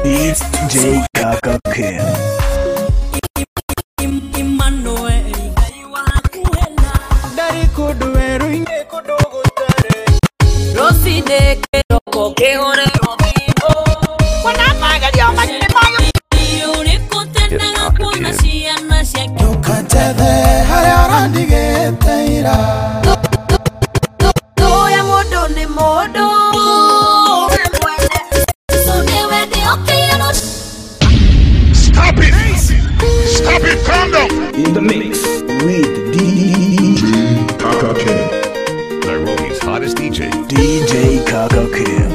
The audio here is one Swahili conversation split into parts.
It's J Kaka Kim. Dari kudueru inge kudogo tare. Rosi de kero ke ore rodimo. Wana magali o mani mayo. Yuri kutenda na kuna siana shaki. Tukatede hari arandige teira. Do ya modo ni modo. So newe de okero. Stop it! Stop it! Calm down! In the mix with DJ Kaka Kim, Nairobi's hottest DJ. DJ Kaka Kim.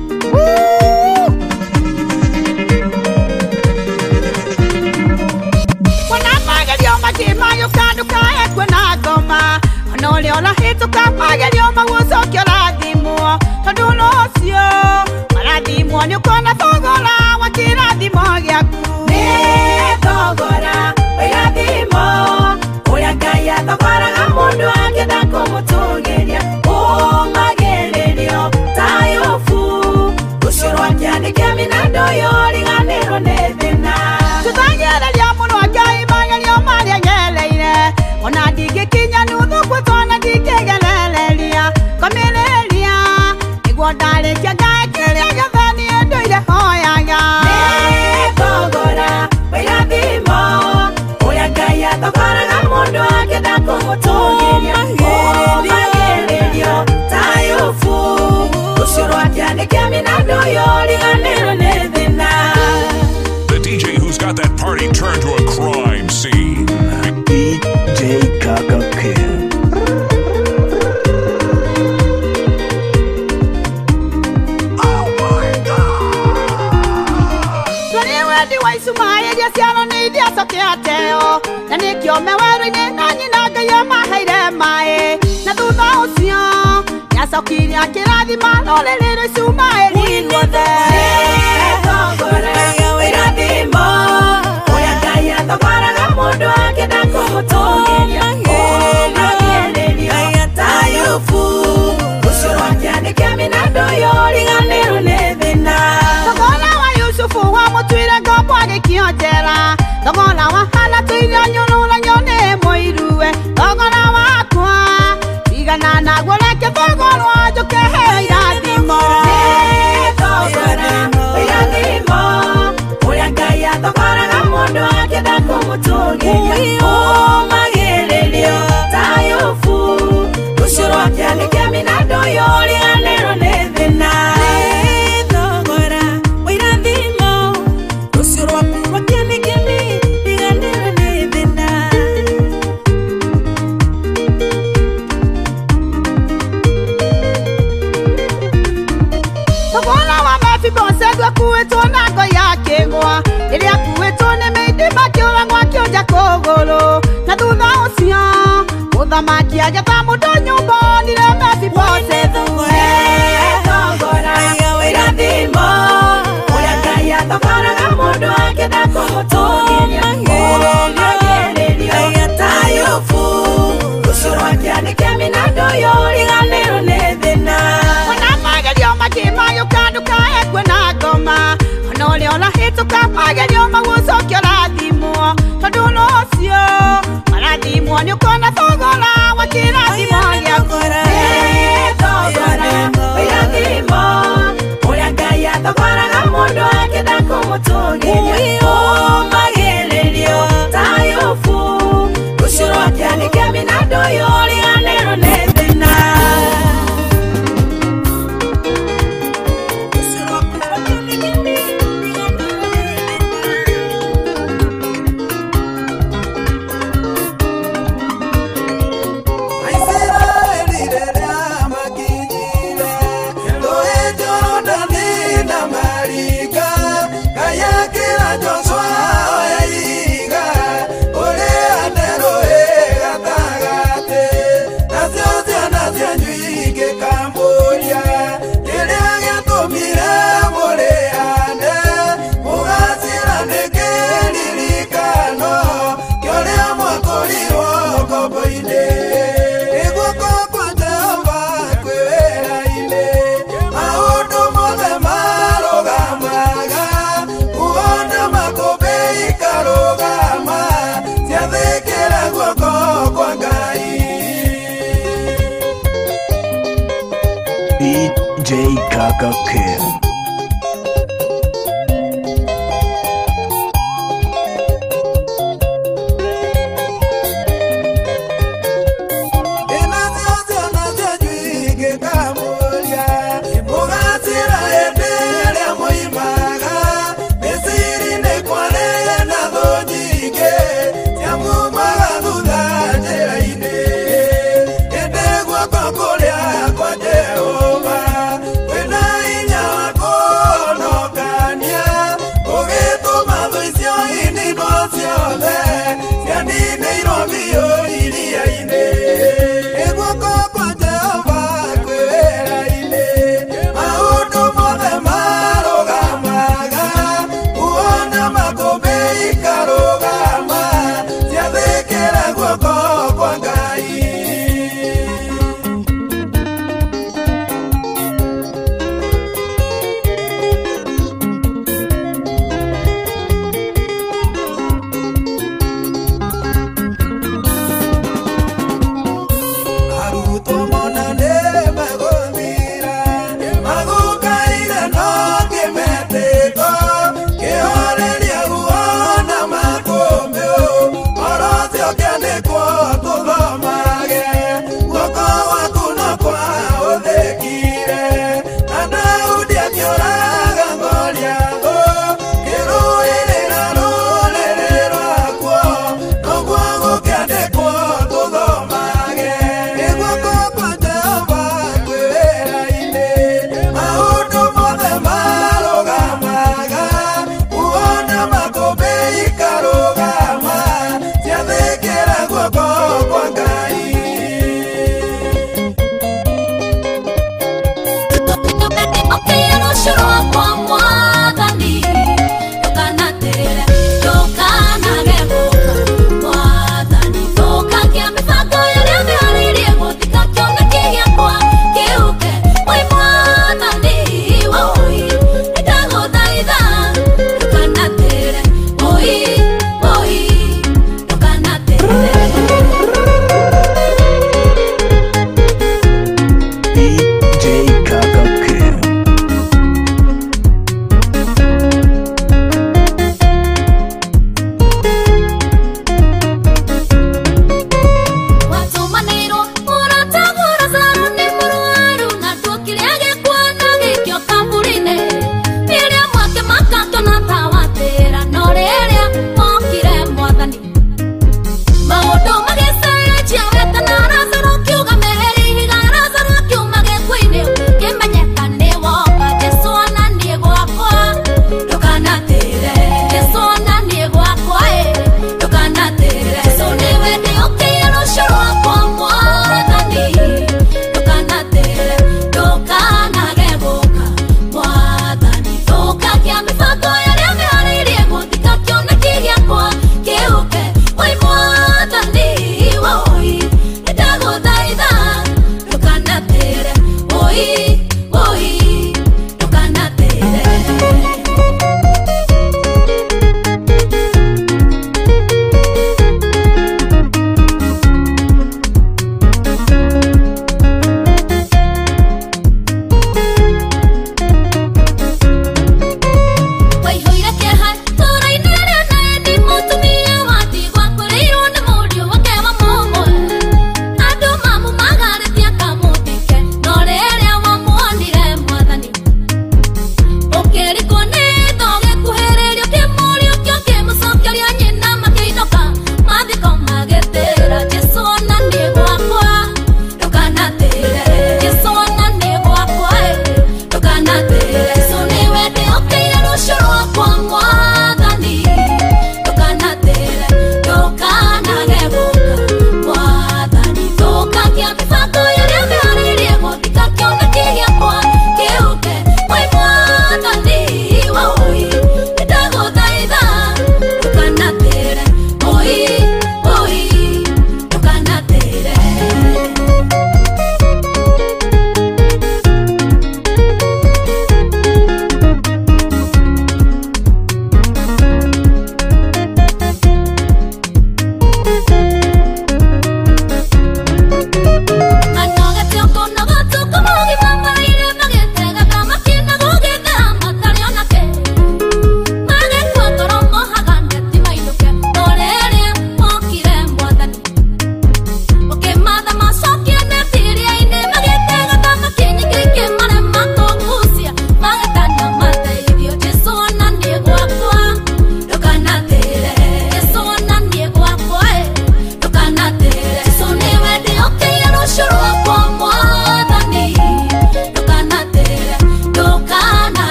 Wana magali o mani mayo kanu ka ekwe na goma. Onole ola hito ka magali o mawuzo kyola dimo. Todulo sio. Mara dimo nyukona togola wakira dimo gyaku. Ne togora oya dimo. Oya kaya togora gamundu ageda kumutungeria. O magelelio tayofu. Ushuru wakiani keminando yori ganero nevena. Tutanyele liya munu wakai magali o mali ageleire. Ona dige kinya nudu kutona dige gelelelia. Kamelelia. Igwadale kia gae kiri agavani endo ile hoyaga. Ne togora oya dimo. Oya kaya togora gamundu ageda kumutungeria. O magelelio tayofu. Ushuru wakiani keminando yori ganero nevena. The DJ who's got that party turned to a crime scene. DJ Kaka Kim. Di wai sumaya dia siano ni dia sokiateo. Na nikyo mewari ni nanyi naga ya mahaire mae. Na tu na usio. Ya sokiri akiradi manole lere sumaya ni wade. Togora oya dimo. Oya kaya togora gamundu akeda kumutungeria. O magelelio tayofu. Ushuru wakiani keminando yori ganero nevena. Togora wa Yusufu wa mutwire gopwage kiotera. Togora wa hana tuiria nyonula nyone moirue. Togora wa kwa igana na gwoleke togora wa joke heira dimo. Togora oya dimo. Oya kaya togora gamundu akeda kumutungeria. O magelelio tayofu. Ushuru wakiani keminando yori ganero nevena. Togora oya dimo. Ushuru wakiani keminando ganero nevena. Togora wa mafi bonsedwa kuetona go yake ngwa. Ili akuetone meide bakyola ngwa kyoja kogolo. Na dudha usio. Uda makia jata mudo nyumbo. Nile mafi bonsedwa. Togora oya dimo. Oya kaya togora gamundu akeda kumutungeria. O magelelio tayofu. Ushuru wakiani keminando yori ganero nevena. Wana magali o makimayo kanu ka ekwe na goma. Onole ola hito ka magali o mawuzo kyola dimo. Todulo sio. Mara dimo nyukona togola wakira dimo gyakura. Togora oya dimo. Oya kaya togora gamundu akeda kumutungeria. O magelelio DJ Gaga King. Kwa Jehova, wena inya wako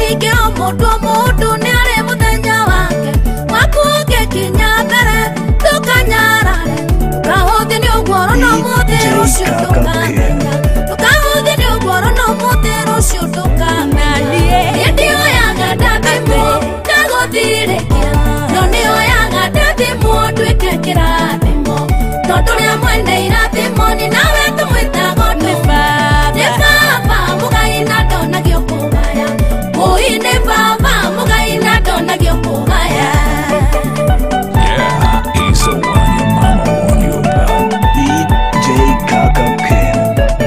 ninge omundu niare muthenya wake wakuge kinya mbere tukanyarare tukahuthi ni ugworo no muthi rucio tukamenya tukahuthi ni ugworo no muthi rucio tukamenya ndioyaga ndathimo ndaguthirikia no nioyaga ndathimo twike kirathimo tondu ria mwene irathimo ni nawe tumwitago ni baba mugai na ndonagio kugaya ui ni baba mugai na ndonagio kugaya. Yeah, he's the one your mama warned you about. DJ Kaka King.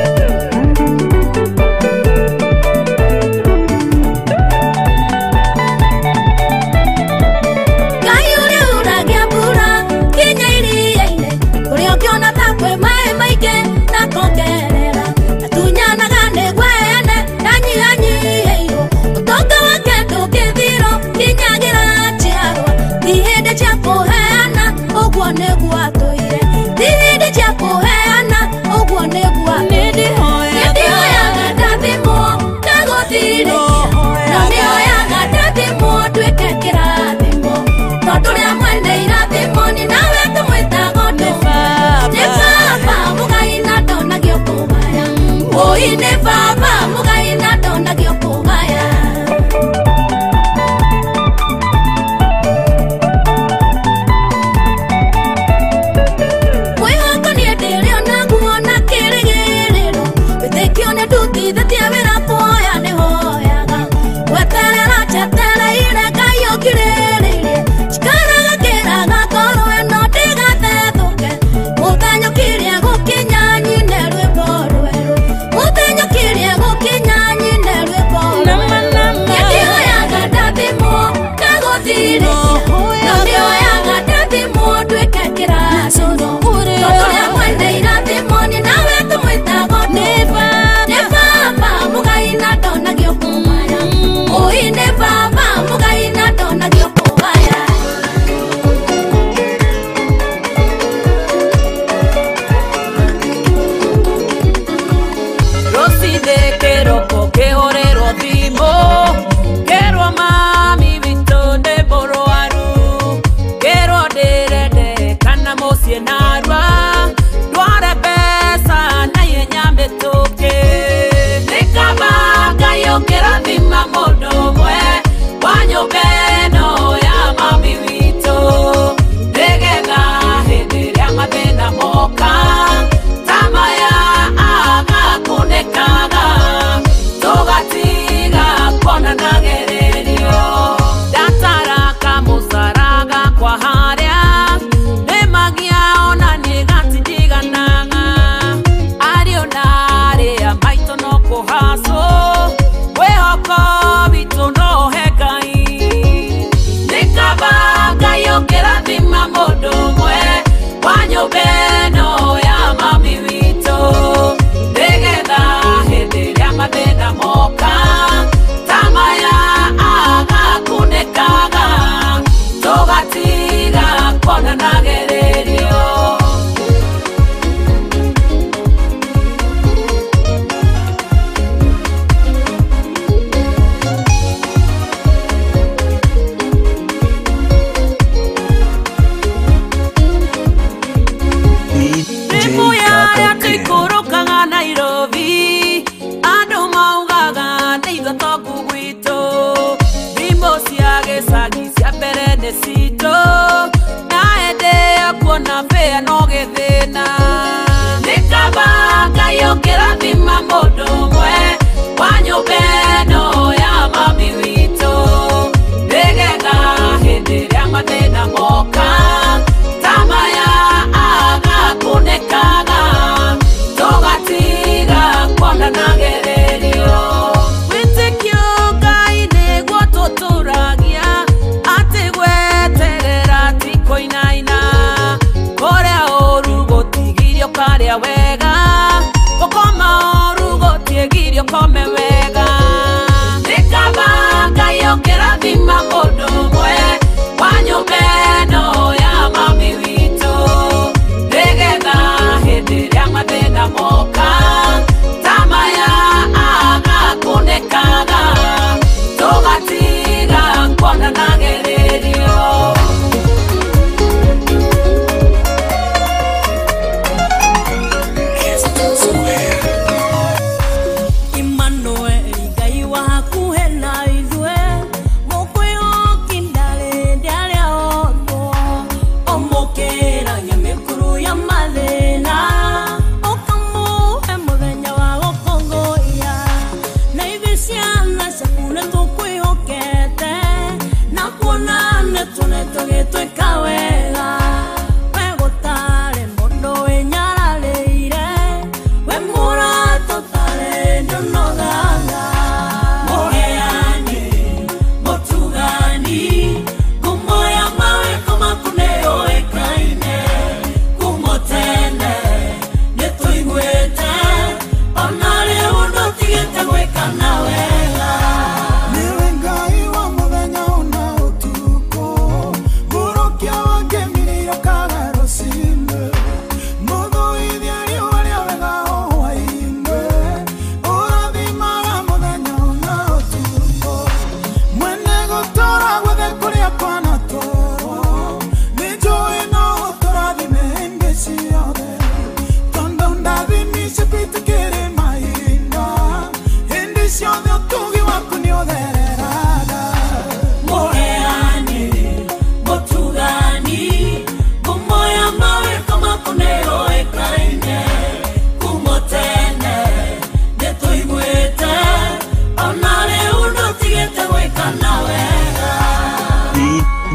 Kayuri uragia bura kinya iriaine kuria ukiona takwe mai maige na kongerera atunyanaga ni gwene nanyihanyiheirwo utonga wake ndungithiro kinyagira njiarwa thihinde cia kuheana uguo niguo atũire thihinde cia kuheana uguo niguo nĩndĩhoyaga ndathimwo ndagũthirĩkia no nĩhoyaga ndathimwo nduĩke kĩrathimo tondu ria mwene irathimo ni nawe tumwĩtago nĩ baba mugai na ndonagio kũgaya ui nĩ baba mugai na ndonagio kũgaya. Mwĩhoko nĩ ndĩrĩo na nguo na kĩrĩgĩrĩro wĩtĩkio nĩ ndutithĩtie wĩra kuoya nĩhoyaga weterera njetereire Ngai ũkirĩrĩirie cikaraga kĩraga ngoro ĩno ndĩgathethũke mũthenyũkirie gũkinya nyine rwĩmbo rwerũ mũthenyũkirie gũkinya nyine rwĩmbo rwerũ ndĩhoyaga ndathimwo ndagũthirĩkia no ndĩhoyaga ndathimwo nduĩke kĩrathimo tondu ria mwene irathimo ni nawe tumwĩtago nĩ baba mugai na ndonagio kũgaya ui nĩ baba mugai na ndonagio kũgaya. Rosinde keroko kehorero thimo kerwo mami witũ nĩ mũrwaru kerwo ndĩrende kana mũciĩ narua ndware mbeca na ihenya mĩtũkĩ nĩ kaba Ngai ũkĩrathima mũndũ ũmwe wa nyũmba ĩno ya mami witũ nĩgetha hĩndĩ ĩrĩa mathĩna moka ta maya agakunĩkaga tũgatiga kuonana gererio ndatara kamũcara gakwa harĩa nĩmagia ona nĩ gatindiganaga ariũ na arĩa maitũ no kũhacwo mwĩhoko witũ no he Ngai nĩ kaba Ngai ũkĩrathima mũndũ ũmwe wa nyũmba ĩno ya mami witũ nĩgetha hĩndĩ ĩrĩa mathĩna moka ta maya agakunĩkaga tũgatiga kuonana gererio. DJ Rimuya Kaka ya King. tũikũrũkaga Nairobi andũ maugaga nĩ ithotongu gwitũ thimũ cia gĩcagi cia mbere nĩ citũ na hĩndĩ ya kuona mbĩa no gĩthĩna nĩ kaba Ngai ũkĩrathima mũndũ ũmwe wa nyũmba ĩno ya mami witũ nĩgetha hĩndĩ ĩrĩa mathĩna moka ta maya agakunĩkaga tũgatiga kuonana gererio wĩtĩkio Ngai nĩguo tũtũragia atĩ gweterera ti kũinaina kũrĩa ũru gũtigirio karĩa wega gũkoma ũru gũtigirio kome wega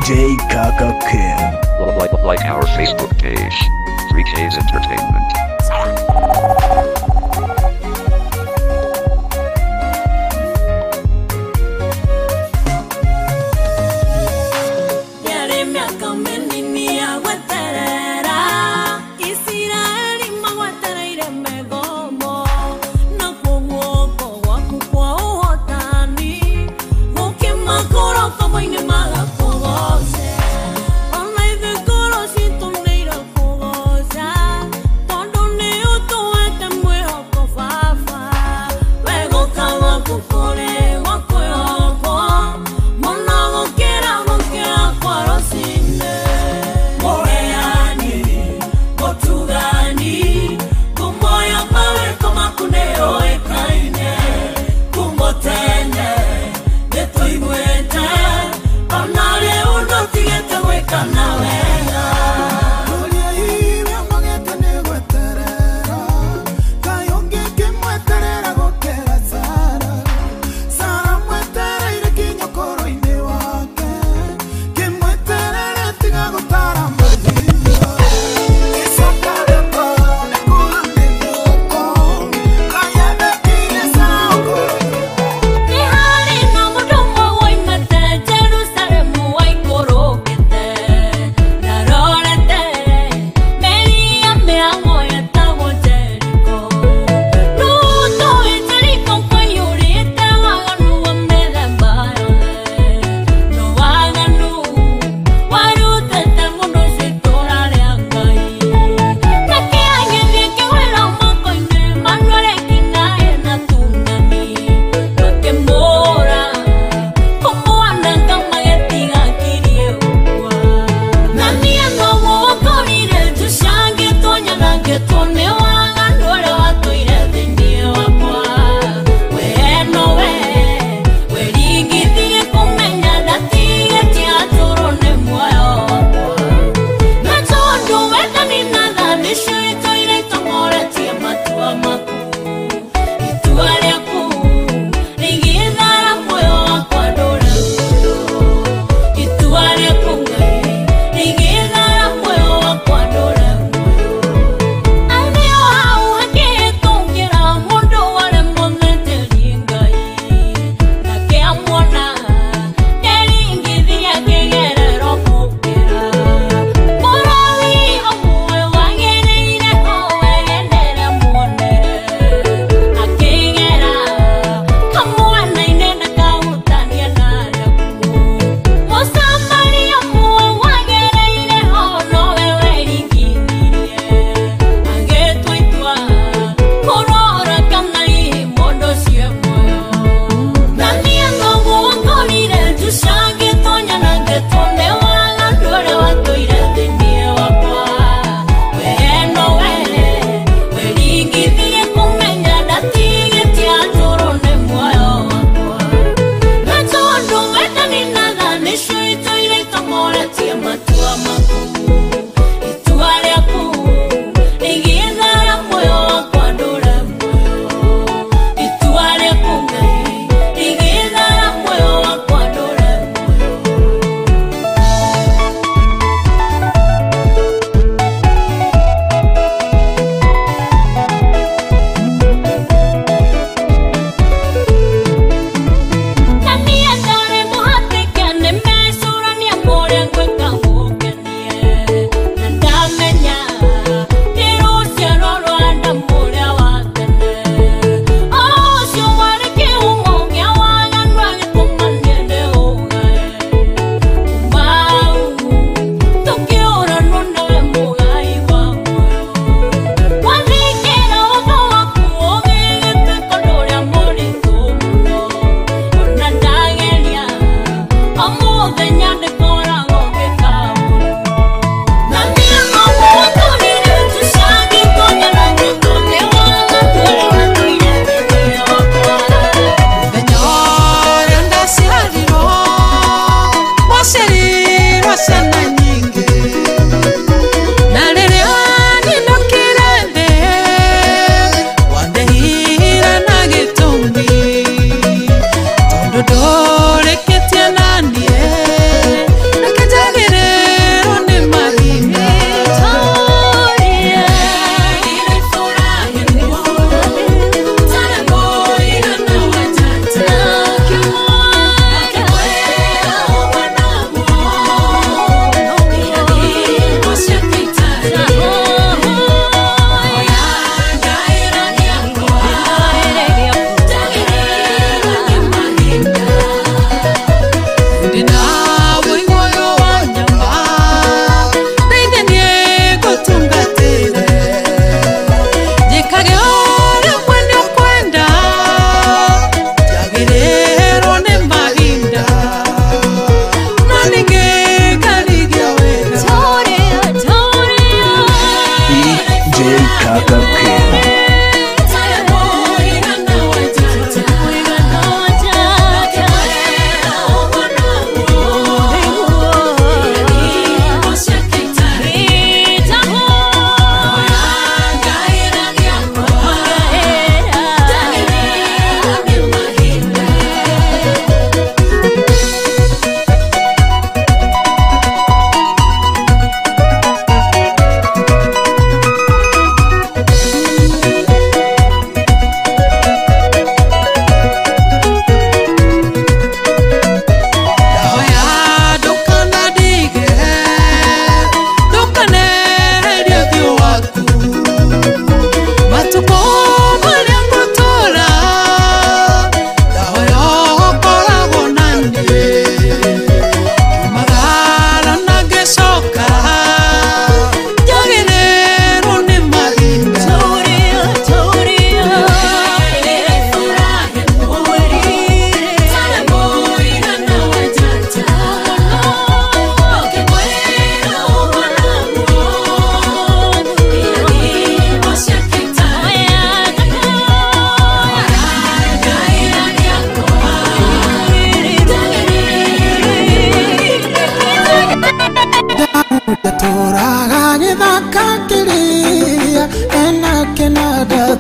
DJ Kaka Kim. Like our Facebook page, 3K's Entertainment. Cuando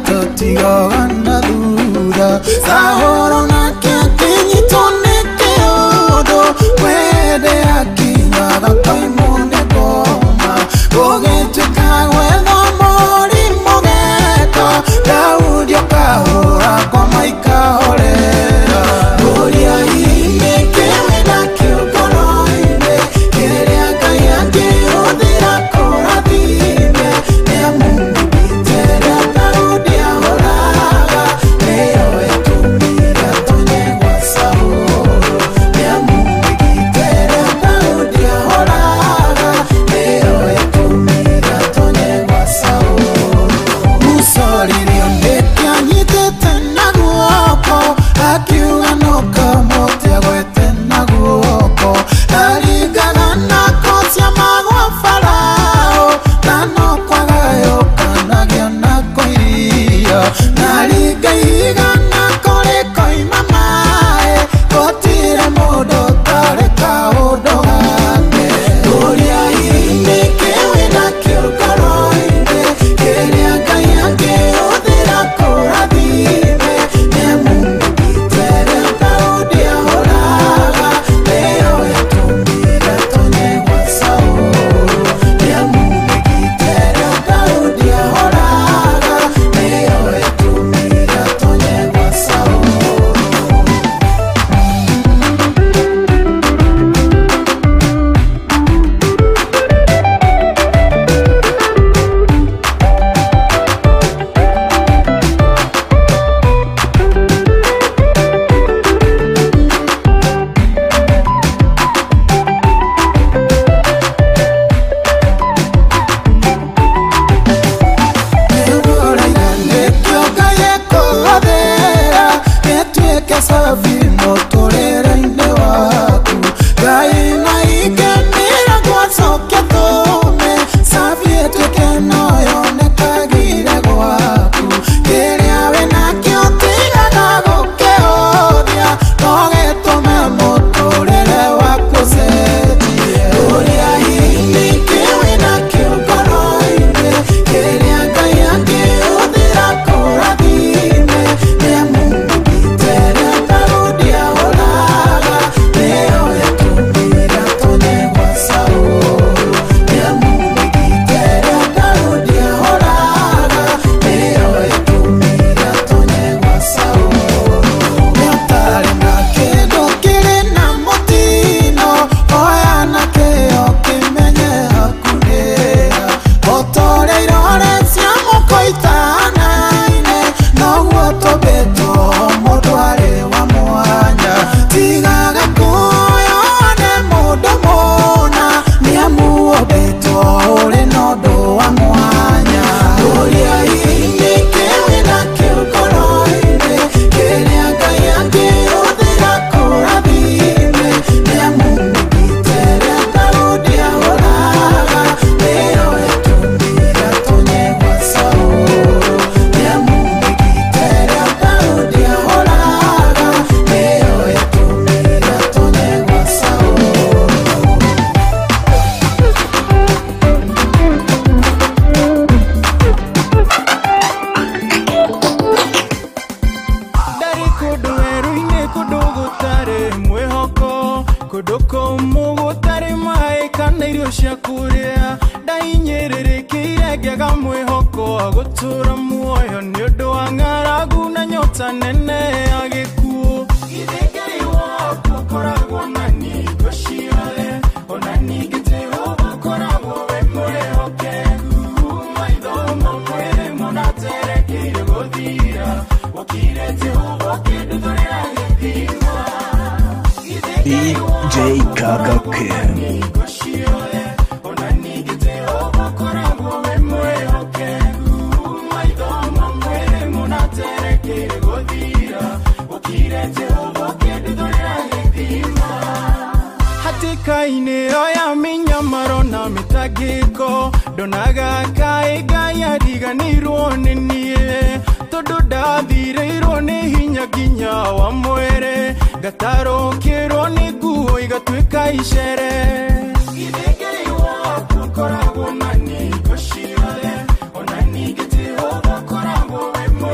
totigoga na thutha sahoro na kĩnyitũnĩke ũndũ wende akinyaga koimune ngoma gũgĩtuĩka gwetha mũrimũ geka Daudi akahũra ngoma ikahorera ũrĩa inĩkĩwe na kĩũngano-inĩ kĩrĩa Ngai angĩhũthĩra kũrathime nĩamũmũgitĩra Daudi ahoraga nĩyo ĩtũmire tonye gwa Saũlũ nĩamũmũgitĩra Daudi ahoraga nĩyo ĩtũmire tonye gwa Saũlũ Musoririo nĩkĩanyitĩte na guoko akiuga no kamũtĩ agwete na guoko aringana na kocia magwa Farao na no kwagayũkanagio na kũiria na ringa igana kũrĩ koima maĩ gũtirĩ mũndũ ũtarĩ kaũndũ gake ũrĩa inĩkĩwe na kĩũngano-inĩ kĩrĩa Ngai angĩhũthĩra kũrathime nĩamũmũgitĩra Daudi ahoraga nĩyo ĩtũmire tonye gwa Saũlũ nĩamũmũgitĩra Daudi ahoraga nĩyo ĩtũmire tonye gwa Saũlũ safi mũtũrĩre-inĩ waku Ngai na ikenĩra gwacokia tũme safi ĩtuĩke no yonekagĩre gwaku kĩrĩa wĩ nakĩo tigaga gũkĩhũthia no gĩtũme mũtũrĩre waku ũcenjie ũrĩa inĩkĩwe na kĩũngano-inĩ kĩrĩa Ngai angĩhũthĩra kũrathime nĩamũmũgitĩra Daudi ahoraga nĩyo ĩtũmire tonye gwa Saũlũ nĩamũmũgitĩra Daudi ahoraga nĩyo ĩtũmire tonye gwa Saũlũ nĩatarĩ na kĩndũ kĩrĩ na mũtino oya na kĩo kĩmenye hakuhĩra o ta ũrĩa irore cia mũko itahanaine noguo tũmbĩtwo mũndũ arĩ wa mwanya tigaga kuoyone mũndũ mũna nĩamuombĩtwo ũrĩ na ũndũ wa mwanya ũrĩa inĩkĩwe na kĩũngano-inĩ kĩrĩa Ngai angĩhũthĩra kũrathime nĩamũmũgitĩra Daudi ahoraga nĩyo ĩtũmire tonye gwa Saũlũ nĩamũmũgitĩra Daudi ahoraga nĩyo ĩtũmire tonye gwa Saũlũ Ndari kũndũ werũ-inĩ kũndũ gũtarĩ mwĩhoko kũndũ kũmũ gũtarĩ maĩ kana irio cia kũrĩa ndainyĩrĩrĩkĩire ngĩaga mwĩhoko wa gũtũũra muoyo nĩ ũndũ wa ng'aragu na nyota nene ya gĩkuũ githĩ Ngai waku ũkoragwo na ningo ciothe ona ningĩ Jehova ũkoragwo wĩ mwĩhokeku maitho mamwe mũnaterekeire gũthira ũkire Jehova ũkĩnduthũrĩra gĩthima DJ Gaga King. ningo ciothe ona ningĩ Jehova ũkoragwo wĩ mwĩhokeku maitho mamwe mũnaterekeire gũthira ũkire Jehova ũkĩnduthũrĩra gĩthima hatĩka-inĩ oya mĩnyamaro na mĩtangĩko ndonaga kaĩ Ngai ariganĩirwo nĩ niĩ tondũ ndathirĩirwo nĩ hinya nginya wa mwĩrĩ ngatarũkĩrwo nĩ nguo igatuĩka icere githĩ Ngai waku ũkoragwo na ningo ciothe ona ningĩ Jehova ũkoragwo wĩ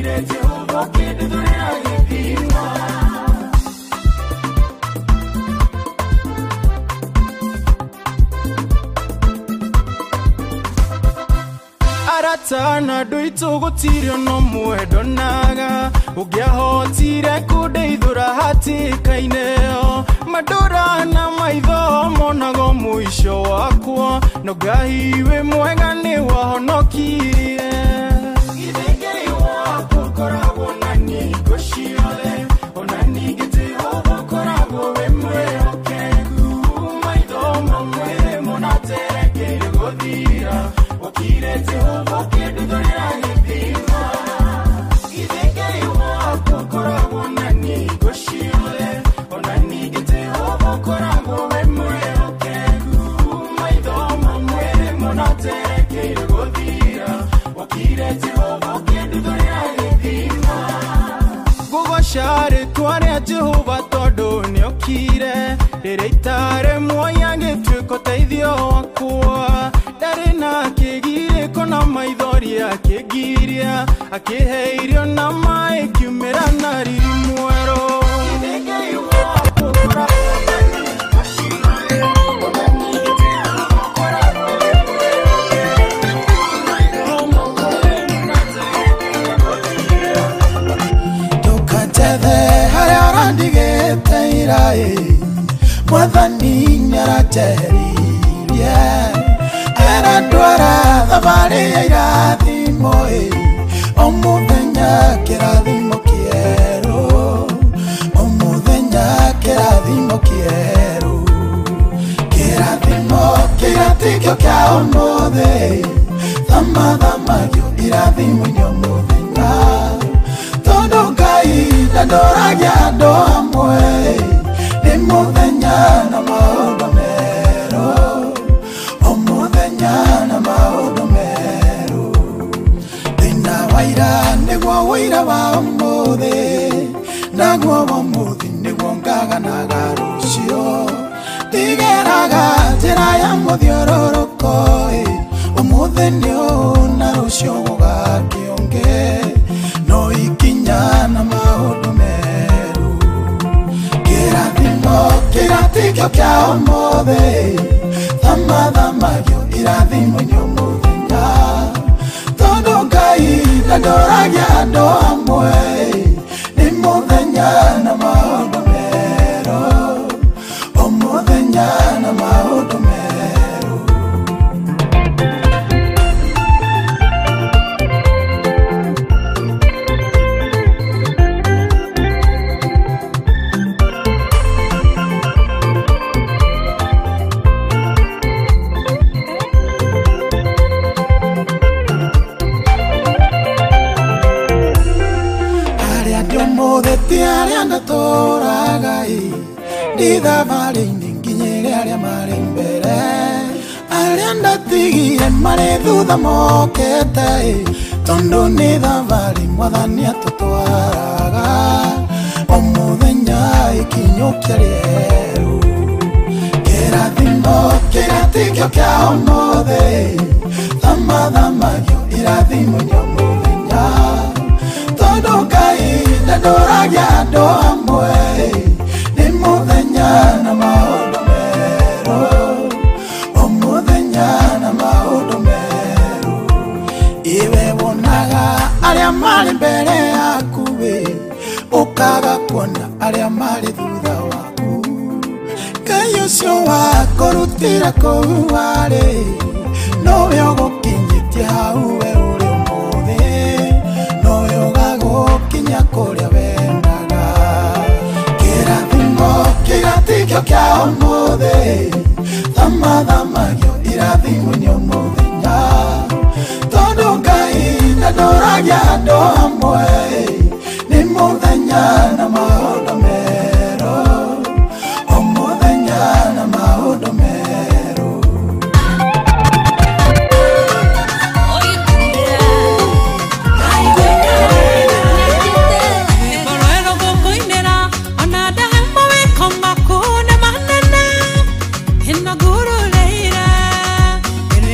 wakire Jehova ukĩndũthũrĩra gĩthima. Aratana nduitũ gũtirĩ ono mwendonaga ũngĩahotire kũndeithũra hatĩka-inĩ ĩyo. Mandũra na maitho monago mũico wakwa, no Ngai wĩ mwega nĩ wahonokirie. Githĩ Ngai waku ũkoragwo na ningo ciothe, ona ningĩ Jehova ũkoragwo wĩ mwĩhokeku. Maitho mamwe monaterekeire gũthira, wakire Jehova ukĩndũthũrĩra gĩthima. Githĩ Ngai waku ũkoragwo na ningo ciothe, ona ningĩ Jehova ũkoragwo wĩ mwĩhokeku. Maitho mamwe monaterekeire gũthira, wakire Jehova ukĩndũthũrĩra gĩthima. Ngũgoca rĩtwa rĩa Jehova tondũ nĩokire, rĩrĩa itarĩ muoya gĩtuĩka ũteithio wakwa. Ndarĩ na kĩgirĩko na maithori akĩngiria, akĩhe irio na maĩ kiumĩra na riri mwerũ. Githĩ Ngai waku ũkoragwo na ningo ciothe, ona ningĩ Jehova ũkoragwo wĩ Ndũkanjethe harĩa ũrandigĩte ira Mwathani nĩaranjeheririe. Arandwara thabarĩ ya irathimo o mũthenya kĩrathimo kĩerũ, o mũthenya kĩrathimo kĩerũ. Kĩrathimo kĩratikio kĩa ũmũthĩ, thamathamagio irathimo-inĩ o mũthenya. Tondũ Ngai ndandũragia andũ amwe, nĩ mũthenya na maũndũ merũ, o mũthenya na maũndũ merũ. Thĩna wa ira nĩguo wĩira wa ũmũthĩ, naguo wa ũmũthĩ nĩguo ngaganaga rũciũ. Ndigeraga njĩra ya mũthiũrũrũko, ũmũthĩ nĩ ũũ na rũciũ gũgakĩũngĩ. No ikinya na maũndũ merũ. Kĩrathimo kĩratikio kĩa ũmũthĩ, thamathamagio irathimo-inĩ o mũthenya. Tondũ Ngai ndandũragia andũ amwe, nĩ mũthenya na maũndũ merũ, o mũthenya na maũndũ merũ. Arĩa ndatũraga ndi thabarĩ-inĩ nginyĩre arĩa marĩ mbere. Arĩa ndatigire marĩ thutha mokĩte, tondũ nĩ thabarĩ Mwathani atũtwaraga. O mũthenya ikinyũkia rĩerũ. Kĩrathimo kĩratikio kĩa ũmũthĩ, thamathamagio irathimo-inĩ o mũthenya. Tondũ Ngai ndandũragia andũ amwe, nĩ mũthenya na maũndũ merũ, o mũthenya na maũndũ merũ. Iwe wonaga arĩa marĩ mbere yaku, ũkaga kuona arĩa marĩ thutha waku. Ngai ũcio wakũrutire kũu warĩ, nowe ũgũkinyĩtie hau we ũrĩ ũmũthĩ, nowe ũgagũkinya kũrĩa wendaga. Kĩrathimo kĩratikio kĩa ũmũthĩ, thamathamagio irathimo-inĩ o mũthenya. Tondũ Ngai ndandũragia andũ amwe, nĩ mũthenya na maũndũ merũ, o mũthenya na maũndũ merũ. Guru leira,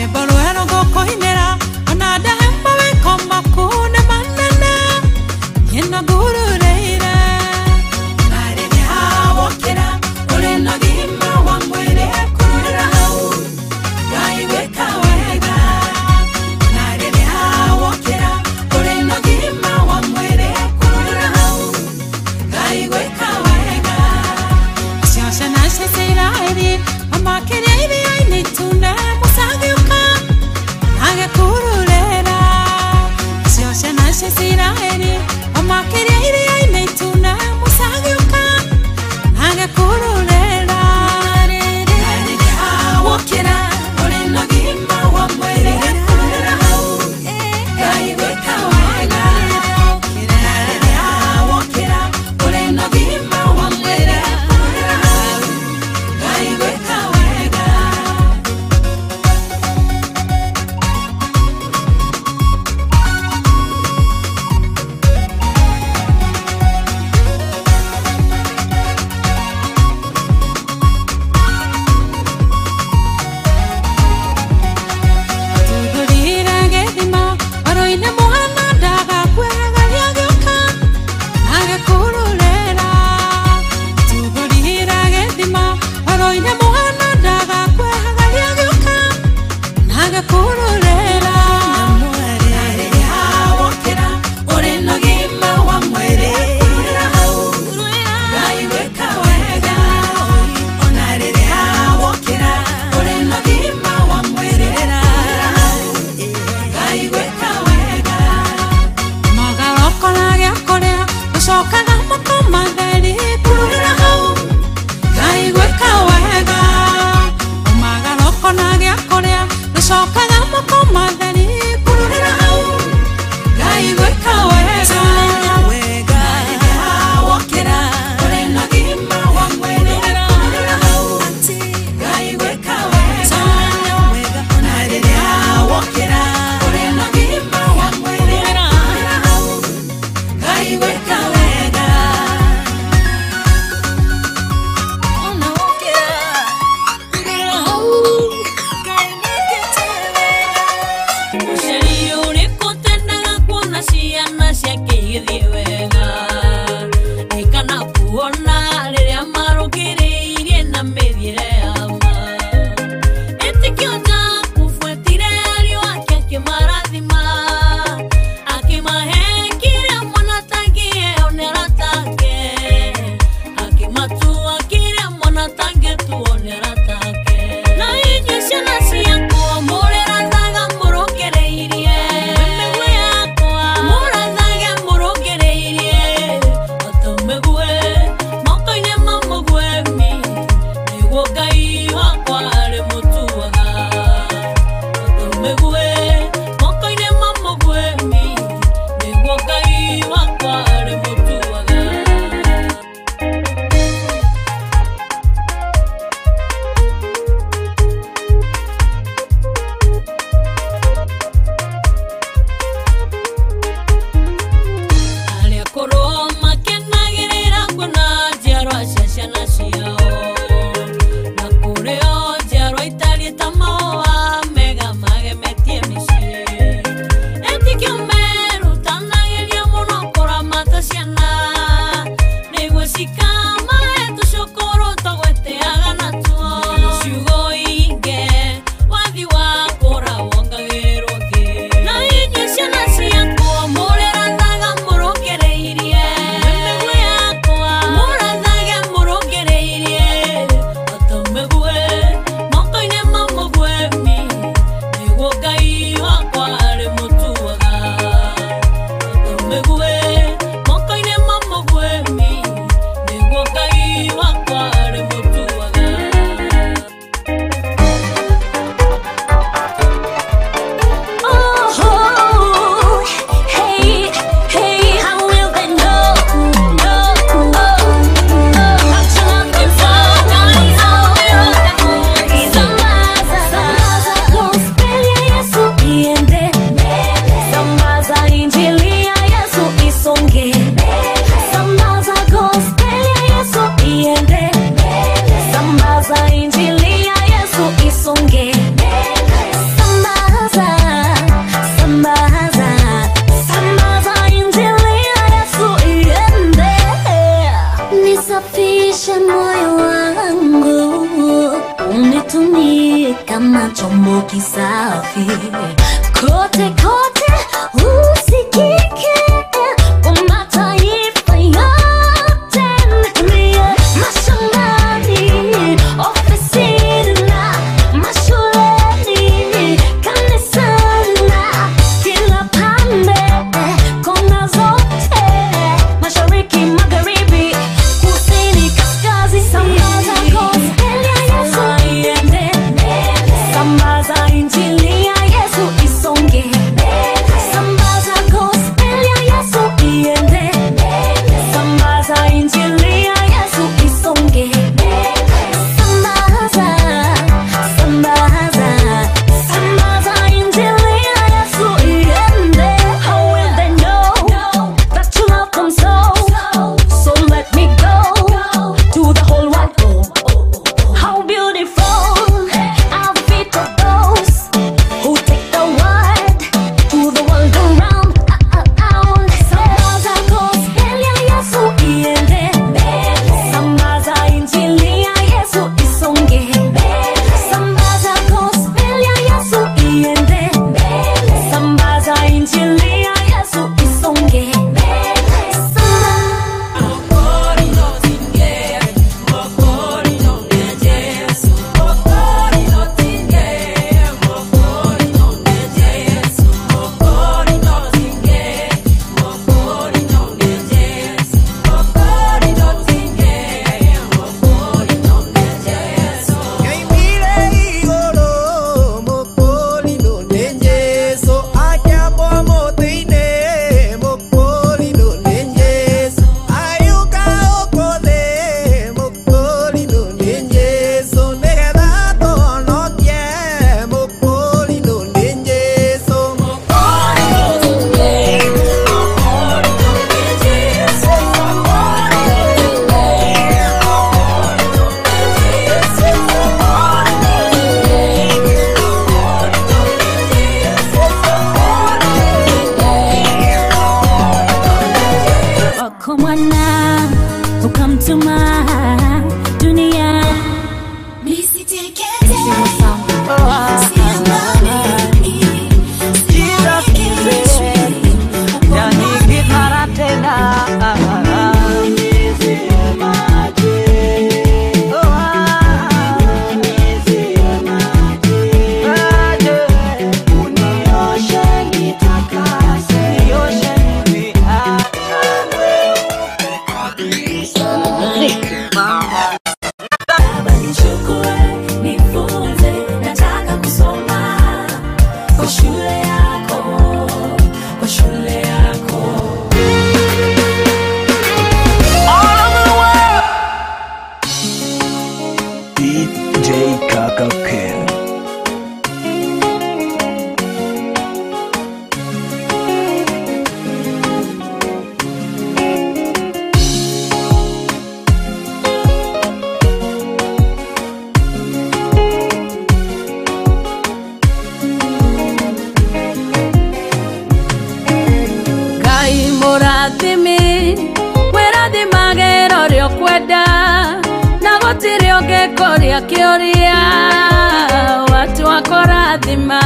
mũrathimi wĩrathimagĩra ũrĩa ũkwenda na gũtirĩ ũngĩkũria kĩũria watu wakũrathima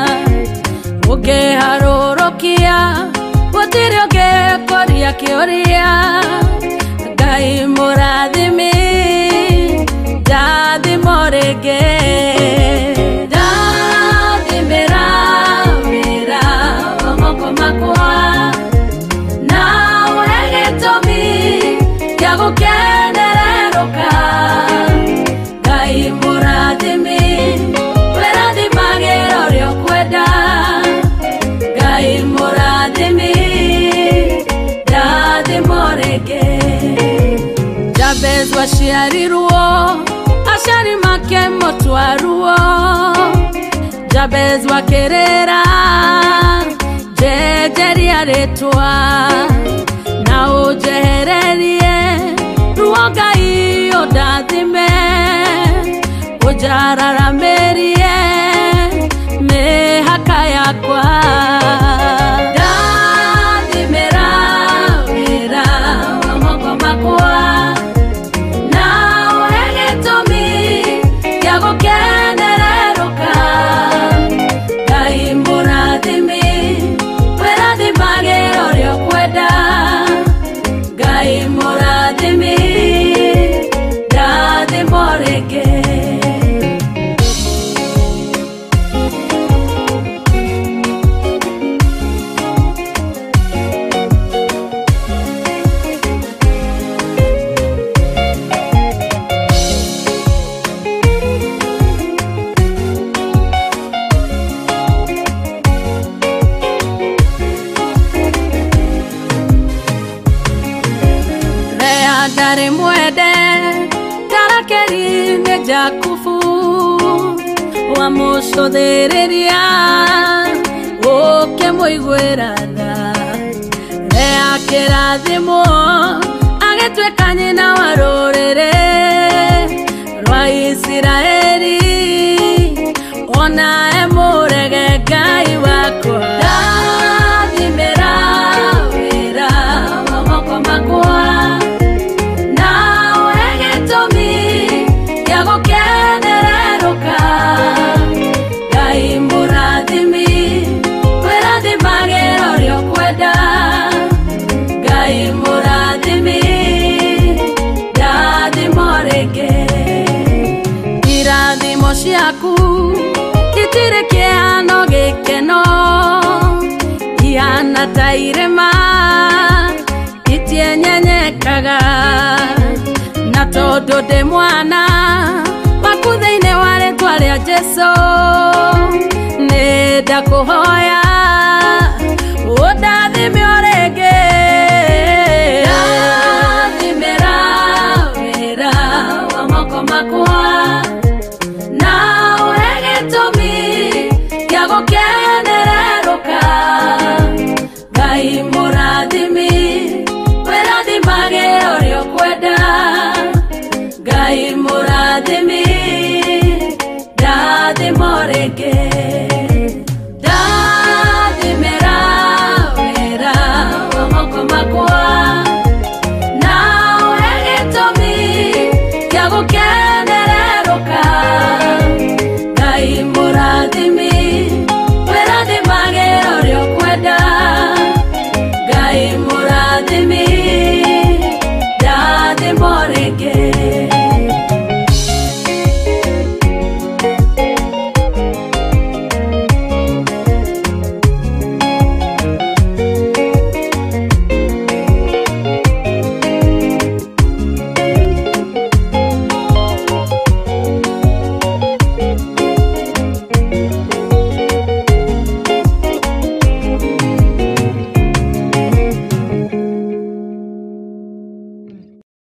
ũngĩharũrũkia gũtirĩ ũngĩkũria kĩũria Ngai mũrathimi ndathimo rĩngĩ ndathimĩra wĩra wa moko makwa na ũhe gĩtũmi gĩa gũkenererũka Ngai mũrathimi wĩrathimagĩra ũrĩa ũkwenda Ngai mũrathimi ndathimo rĩngĩ Jabez waciarirwo aciari make mũtwaruo Jabez wakĩrĩra njenjeria rĩtwa na ũnjehererie ruo Ngai ũndathime ũnjararamĩrie mĩhaka yakwa ndathimĩra wĩra wa moko makwa na ũhe gĩtũmi gĩa gũkenererũka Ngai mũrathimi wĩrathimagĩra ũrĩa ũkwenda Ngai mũrathimi ndathimo rĩngĩ Ndari mwende ndarakeri nĩ Jakubu wamũcũthĩrĩria ũkĩmũiguĩra tha Lea kĩrathimo agĩtuĩka nyina wa rũrĩrĩ rwa Isiraeli ona emũrege Ngai wakwa ndathimĩra wĩra wa moko makwa Ngai mũrathimi ndathimo rĩngĩ irathimo ciaku itirĩ kĩhano gĩkeno ihana ta irĩma itienyenyekaga na tondũ ndĩ mwana waku thĩinĩ wa rĩtwa rĩa Jesũ nĩ ndakũhoya ũndathime